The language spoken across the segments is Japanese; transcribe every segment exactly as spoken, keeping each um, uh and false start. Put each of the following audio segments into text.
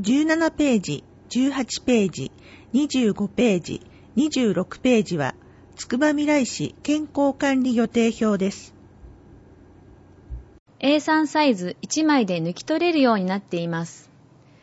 じゅうななページ、じゅうはちページ、にじゅうごページ、にじゅうろくページは、つくばみらい市健康管理予定表です。 エースリー サイズいちまいで抜き取れるようになっています。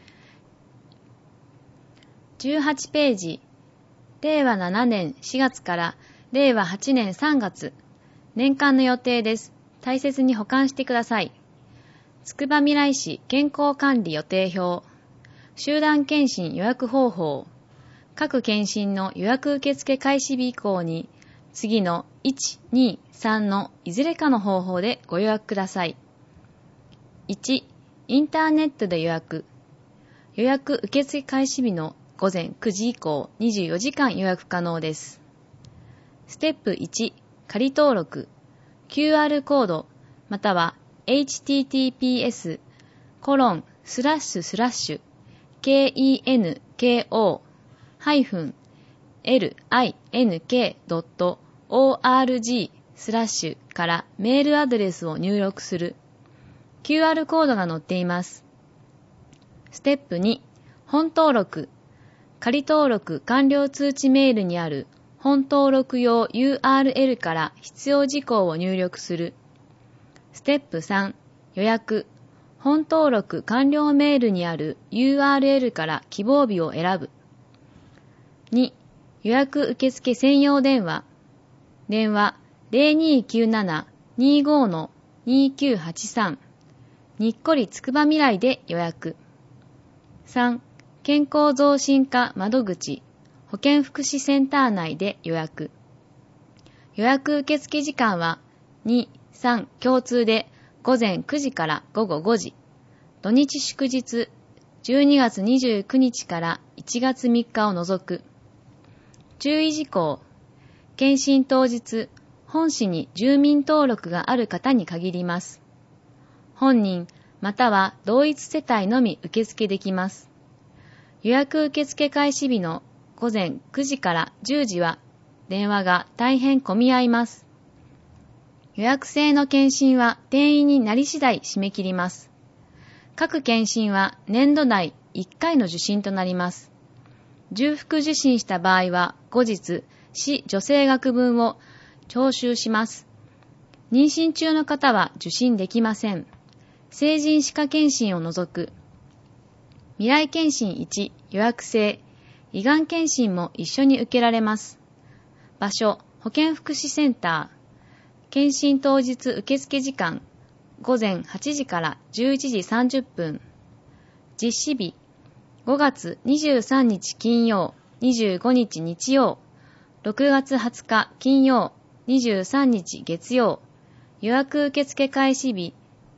じゅうはちページ、れいわななねんしがつかられいわはちねんさんがつ、年間の予定です。大切に保管してください。つくばみらい市健康管理予定表、集団検診予約方法、各検診の予約受付開始日以降に、次のいち、に、さんのいずれかの方法でご予約ください。いち、インターネットで予約。予約受付開始日のごぜんくじ以降にじゅうよじかん予約可能です。ステップいち、仮登録。キューアール コード、または エイチティーティーピーエス コロンスラッシュスラッシュ ケーイーエヌケーオー ハイフン エルアイエヌケー ドット オーアールジー スラッシュからメールアドレスを入力する。キューアール コードが載っています。ステップに、本登録。仮登録完了通知メールにある本登録用 ユーアールエル から必要事項を入力する。ステップさん、予約。本登録完了メールにある ユーアールエル から希望日を選ぶ。に、予約受付専用電話。電話 ゼロにーきゅうなな にーご にーきゅうはちさん。にっこりつくばみらいで予約。さん、健康増進課窓口、保健福祉センター内で予約。予約受付時間はに、さん共通でごぜんくじからごごごじ。土日祝日じゅうにがつにじゅうくにちからいちがつみっかを除く。注意事項。検診当日、本市に住民登録がある方に限ります。本人または同一世帯のみ受付できます。予約受付開始日のごぜんくじからじゅうじは電話が大変混み合います。予約制の検診は定員になり次第締め切ります。各検診は年度内いっかいの受診となります。重複受診した場合は後日、市助成額分を徴収します。妊娠中の方は受診できません。成人歯科検診を除く。未来検診いち予約制、胃がん検診も一緒に受けられます。場所、保健福祉センター。検診当日受付時間、ごぜんはちじからじゅういちじさんじゅっぷん。実施日、ごがつにじゅうさんにち金曜、にじゅうごにち日曜、ろくがつはつか金曜、にじゅうさんにち月曜。予約受付開始日、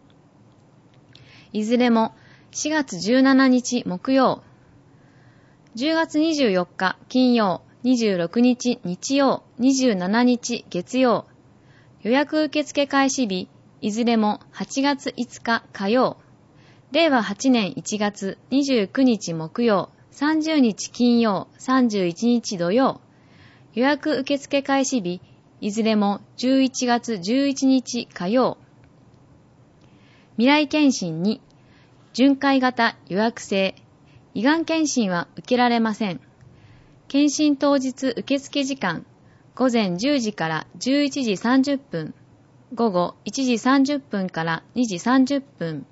いずれもしがつじゅうしちにち木曜、じゅうがつにじゅうよっか金曜、にじゅうろくにち日曜、にじゅうしちにち月曜。予約受付開始日、いずれもはちがついつか火曜、れいわはちねんいちがつにじゅうくにち木曜、さんじゅうにち金曜、さんじゅういちにち土曜。予約受付開始日、いずれもじゅういちがつじゅういちにち火曜。未来検診に、巡回型予約制、胃がん検診は受けられません。検診当日受付時間、ごぜんじゅうじからじゅういちじさんじゅっぷん、午後いちじさんじゅっぷんからにじさんじゅっぷん。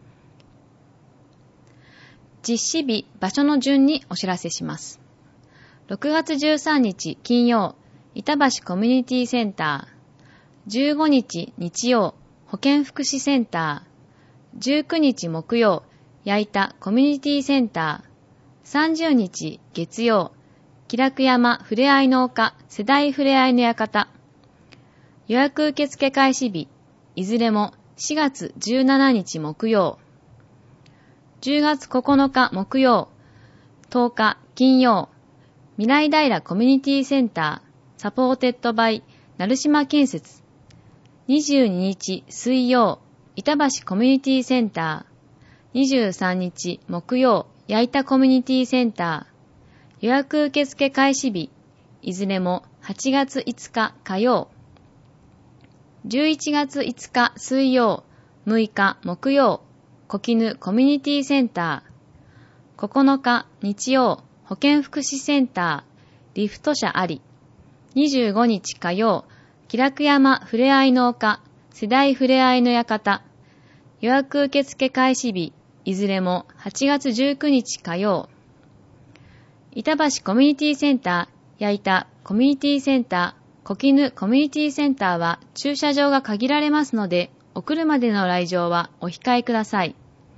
実施日、場所の順にお知らせします。ろくがつじゅうさんにち金曜、板橋コミュニティセンター。じゅうごにち日曜、保健福祉センター。じゅうくにち木曜、矢板コミュニティセンター。さんじゅうにち月曜、気楽山ふれあい農家世代ふれあいの館。予約受付開始日、いずれもしがつじゅうしちにち木曜。じゅうがつここのか木曜、とおか金曜、未来平コミュニティセンター、サポーテッドバイ、成島建設。にじゅうににち水曜、板橋コミュニティセンター。にじゅうさんにち木曜、矢板コミュニティセンター。予約受付開始日、いずれもはちがついつか火曜。じゅういちがついつか水曜、むいか木曜、小絹コミュニティセンター。 ここのか日曜、保健福祉センター、リフト車あり。にじゅうごにち火曜、気楽山ふれあいの丘、世代ふれあいの館。予約受付開始日、いずれもはちがつじゅうくにち火曜。板橋コミュニティセンター、矢板コミュニティセンター、小絹コミュニティセンターは駐車場が限られますので、お車での来場はお控えください。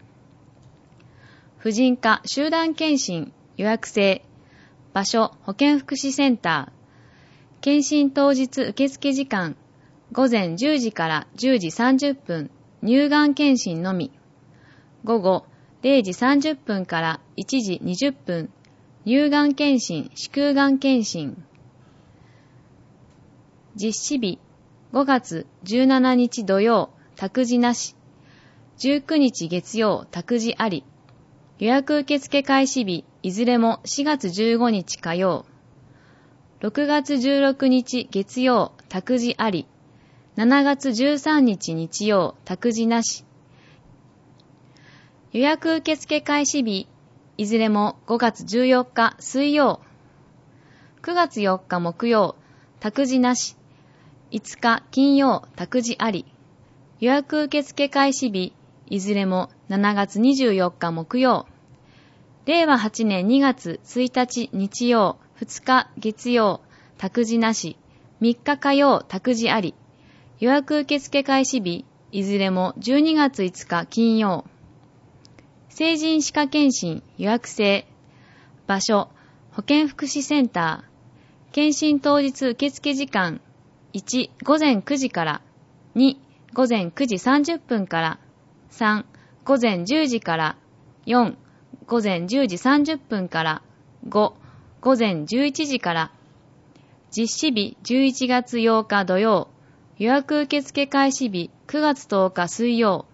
婦人科集団検診予約制。場所保健福祉センター。検診当日受付時間午前じゅうじからじゅうじさんじゅっぷん乳がん検診のみ。午後れいじさんじゅっぷんからいちじにじゅっぷん乳がん検診子宮がん検診。実施日ごがつじゅうしちにち土曜託児なし。じゅうくにち月曜託児あり。予約受付開始日いずれもしがつじゅうごにち火曜。ろくがつじゅうろくにち月曜託児あり。しちがつじゅうさんにち日曜託児なし。予約受付開始日いずれもごがつじゅうよっか水曜。くがつよっか木曜託児なし。いつか金曜託児あり。予約受付開始日いずれもしちがつにじゅうよっか木曜。れいわはちねんにがつついたち日曜、ふつか月曜、託児なし、みっか火曜、託児あり。予約受付開始日、いずれもじゅうにがついつか金曜。成人歯科検診予約制。場所、保健福祉センター。検診当日受付時間、いち、午前くじから、に、午前くじさんじゅっぷんから、さん、午前じゅうじから、よん、午前じゅうじさんじゅっぷんから、ご、午前じゅういちじから。実施日じゅういちがつようか土曜。予約受付開始日くがつとおか水曜。